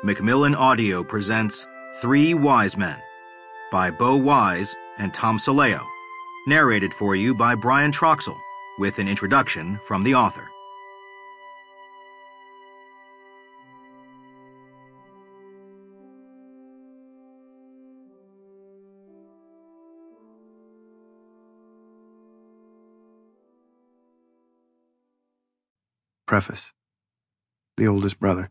Macmillan Audio presents Three Wise Men by Bo Wise and Tom Soleo, narrated for you by Brian Troxell, with an introduction from the author. Preface. The oldest brother.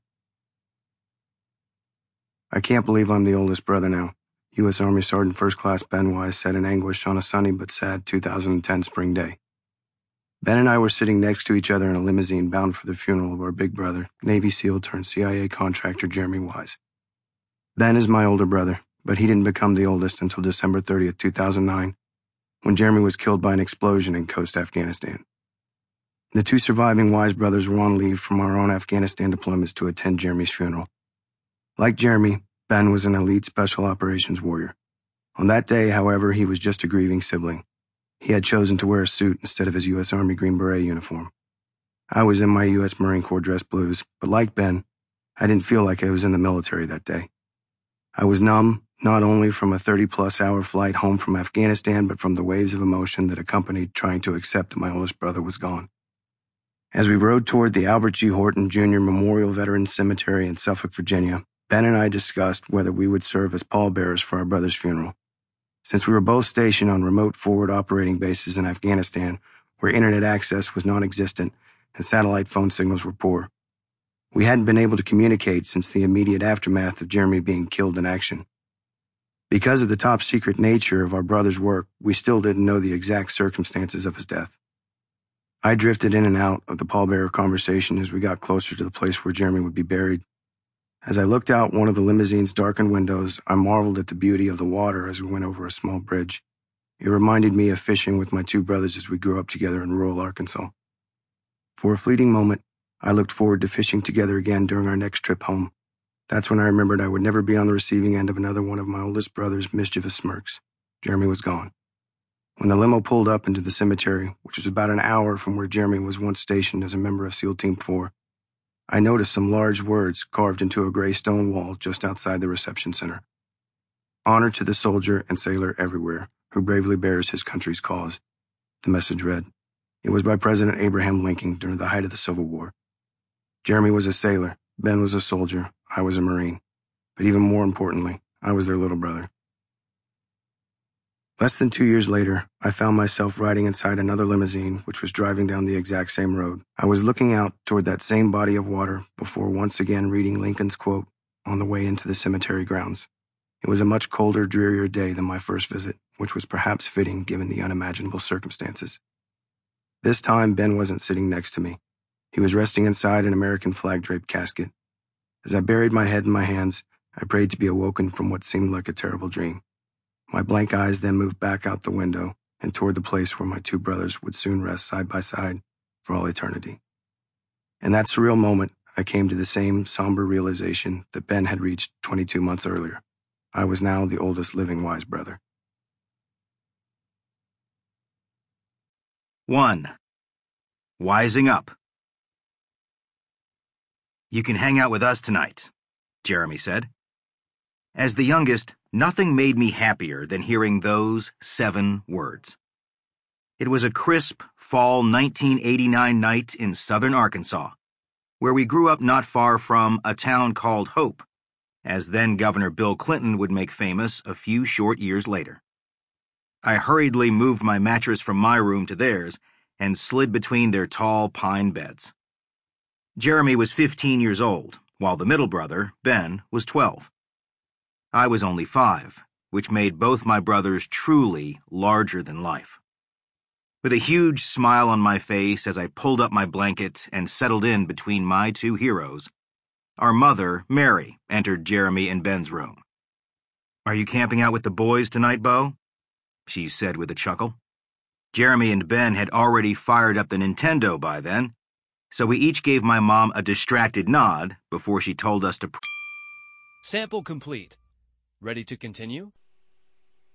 I can't believe I'm the oldest brother now, U.S. Army Sergeant First Class Ben Wise said in anguish on a sunny but sad 2010 spring day. Ben and I were sitting next to each other in a limousine bound for the funeral of our big brother, Navy SEAL turned CIA contractor Jeremy Wise. Ben is my older brother, but he didn't become the oldest until December 30th, 2009, when Jeremy was killed by an explosion in Khost, Afghanistan. The two surviving Wise brothers were on leave from our own Afghanistan deployments to attend Jeremy's funeral. Like Jeremy, Ben was an elite special operations warrior. On that day, however, he was just a grieving sibling. He had chosen to wear a suit instead of his U.S. Army Green Beret uniform. I was in my U.S. Marine Corps dress blues, but like Ben, I didn't feel like I was in the military that day. I was numb, not only from a 30-plus hour flight home from Afghanistan, but from the waves of emotion that accompanied trying to accept that my oldest brother was gone. As we rode toward the Albert G. Horton Jr. Memorial Veterans Cemetery in Suffolk, Virginia, Ben and I discussed whether we would serve as pallbearers for our brother's funeral. Since we were both stationed on remote forward operating bases in Afghanistan, where internet access was non-existent and satellite phone signals were poor, we hadn't been able to communicate since the immediate aftermath of Jeremy being killed in action. Because of the top-secret nature of our brother's work, we still didn't know the exact circumstances of his death. I drifted in and out of the pallbearer conversation as we got closer to the place where Jeremy would be buried. As I looked out one of the limousine's darkened windows, I marveled at the beauty of the water as we went over a small bridge. It reminded me of fishing with my two brothers as we grew up together in rural Arkansas. For a fleeting moment, I looked forward to fishing together again during our next trip home. That's when I remembered I would never be on the receiving end of another one of my oldest brother's mischievous smirks. Jeremy was gone. When the limo pulled up into the cemetery, which was about an hour from where Jeremy was once stationed as a member of SEAL Team 4, I noticed some large words carved into a gray stone wall just outside the reception center. Honor to the soldier and sailor everywhere who bravely bears his country's cause, the message read. It was by President Abraham Lincoln during the height of the Civil War. Jeremy was a sailor, Ben was a soldier, I was a Marine. But even more importantly, I was their little brother. Less than 2 years later, I found myself riding inside another limousine which was driving down the exact same road. I was looking out toward that same body of water before once again reading Lincoln's quote on the way into the cemetery grounds. It was a much colder, drearier day than my first visit, which was perhaps fitting given the unimaginable circumstances. This time, Ben wasn't sitting next to me. He was resting inside an American flag-draped casket. As I buried my head in my hands, I prayed to be awoken from what seemed like a terrible dream. My blank eyes then moved back out the window and toward the place where my two brothers would soon rest side by side for all eternity. In that surreal moment, I came to the same somber realization that Ben had reached 22 months earlier. I was now the oldest living Wise brother. 1. Wising Up. "You can hang out with us tonight," Jeremy said. As the youngest, nothing made me happier than hearing those 7 words. It was a crisp fall 1989 night in southern Arkansas, where we grew up not far from a town called Hope, as then-Governor Bill Clinton would make famous a few short years later. I hurriedly moved my mattress from my room to theirs and slid between their tall pine beds. Jeremy was 15 years old, while the middle brother, Ben, was 12. I was only 5, which made both my brothers truly larger than life. With a huge smile on my face as I pulled up my blanket and settled in between my two heroes, our mother, Mary, entered Jeremy and Ben's room. "Are you camping out with the boys tonight, Bo?" she said with a chuckle. Jeremy and Ben had already fired up the Nintendo by then, so we each gave my mom a distracted nod before she told us to Sample complete. Ready to continue?